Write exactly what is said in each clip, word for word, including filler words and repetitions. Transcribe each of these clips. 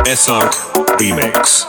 S R Remix.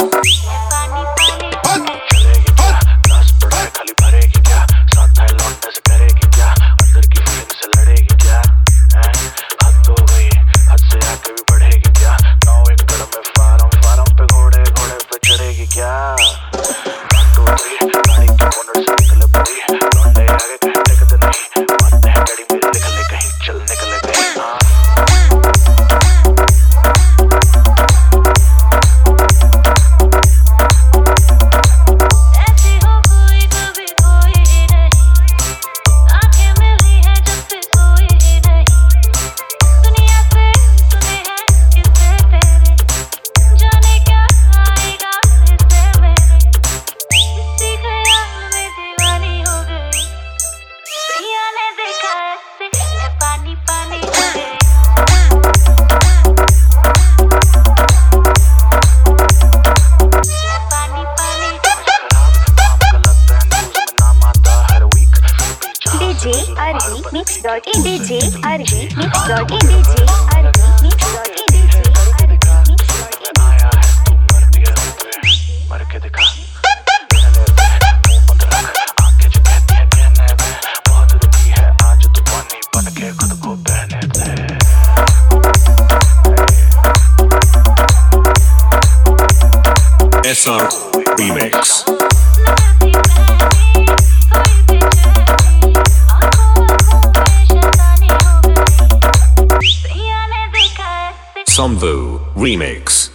D J Arvi Mix dot in D J Arvi Mix dot in D J Arvi Mix dot in D J Arvi Mix dot in आया है तू मर दिया पे मर के दिखा मुंह बंद रख आंखें जो कहती है कहने में बहुत रुकी है आज तू पानी बन के खुद को बहने दे S R Remix. Samvu Remix.